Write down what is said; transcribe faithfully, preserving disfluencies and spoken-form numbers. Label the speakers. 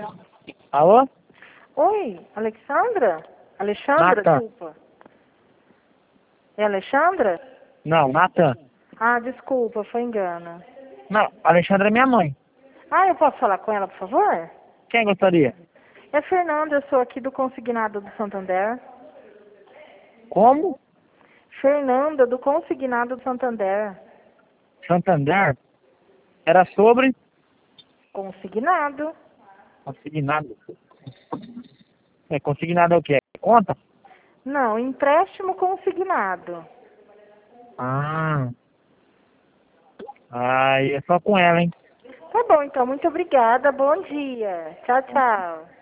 Speaker 1: Alô?
Speaker 2: Oi, Alexandra? Alexandra,
Speaker 1: Natan.
Speaker 2: desculpa. É Alexandra?
Speaker 1: Não, Natan.
Speaker 2: Ah, desculpa, foi engano.
Speaker 1: Não, Alexandra é minha mãe.
Speaker 2: Ah, eu posso falar com ela, por favor?
Speaker 1: Quem gostaria?
Speaker 2: É Fernanda, eu sou aqui do Consignado do Santander.
Speaker 1: Como?
Speaker 2: Fernanda, do Consignado do Santander.
Speaker 1: Santander? Era sobre?
Speaker 2: Consignado.
Speaker 1: Consignado. É, consignado é o quê? Conta?
Speaker 2: Não, empréstimo consignado.
Speaker 1: Ah. Aí é só com ela, hein?
Speaker 2: Tá bom, então, muito obrigada. Bom dia. Tchau, tchau.